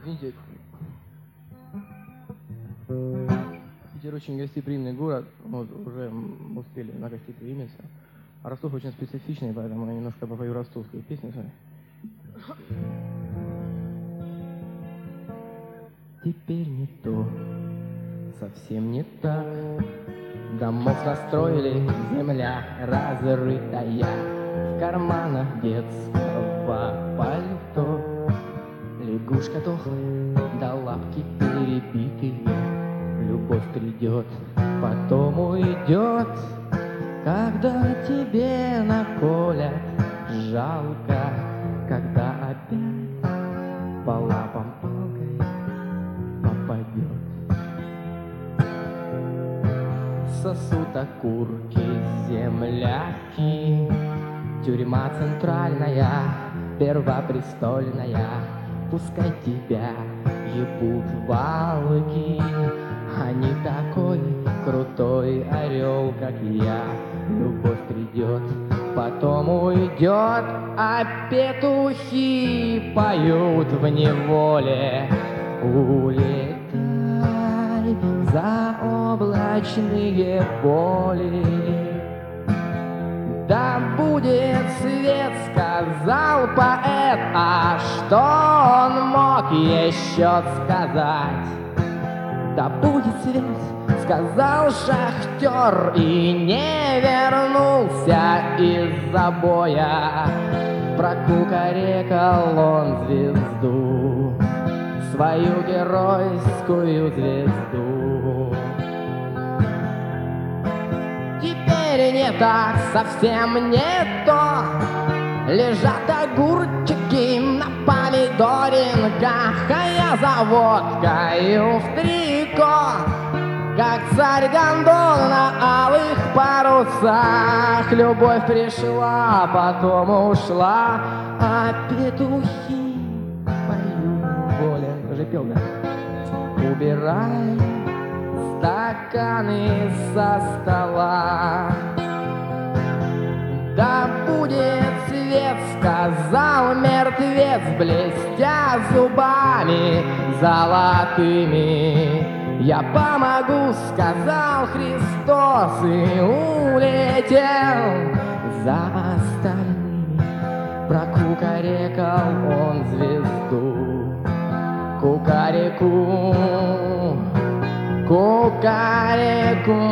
Видите, Питер очень гостеприимный город, вот, уже успели нагостеприимиться. А Ростов очень специфичный, поэтому я немножко попою ростовскую песню с вами. Теперь не то, совсем не так. Домов настроили, земля разрытая, в карманах детского пальто. Лягушка дохлая, да лапки перебитые. Любовь придет, потом уйдет. Когда тебе наколят, жалко, когда опять по лапам палкой попадет. Сосут окурки земляки, тюрьма центральная, первопрестольная. Пускай тебя ебут валки, а не такой крутой орел, как я. Любовь придет, потом уйдет, а петухи поют в неволе. Улетай за облачные поли. Да будет свет, сказал поэт, а что он мог еще сказать? Да будет свет, сказал шахтер, и не вернулся из-за боя. Прокукарекал он звезду, свою геройскую звезду. Теперь не так, совсем не то. Лежат огурчики на помидоринках, а я за водкою в трико, как царь гондон на алых парусах. Любовь пришла, потом ушла, а петухи поют в воле. Уже пел, да? Убирай стаканы со стола. Да будет свет, сказал мертвец, блестя зубами золотыми. Я помогу, сказал Христос, и улетел за остальными. Прокукарекал он звезду, кукареку, кукареку.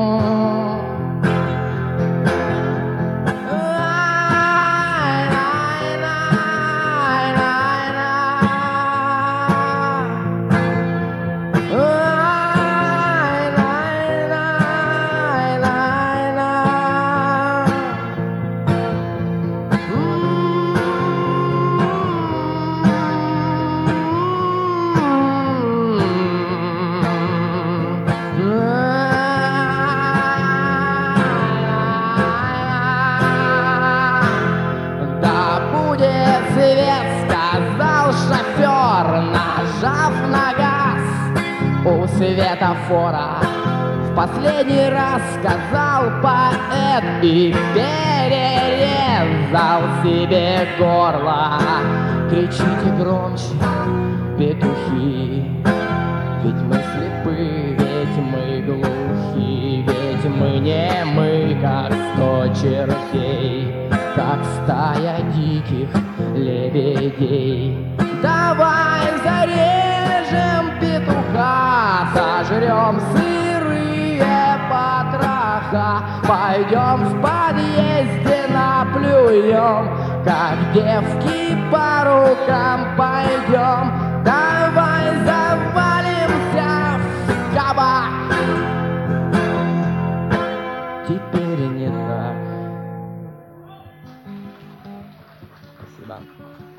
У светофора в последний раз сказал поэт и перерезал себе горло. Кричите громче, петухи, ведь мы слепы, ведь мы глухи, ведь мы немы, как 100 чертей, как стая диких лебедей. Давай зарежем петуха, сожрем сырые потроха, пойдем в подъезде наплюем, как девки по рукам пойдем. Давай завалимся в кабак. Теперь не так. Спасибо.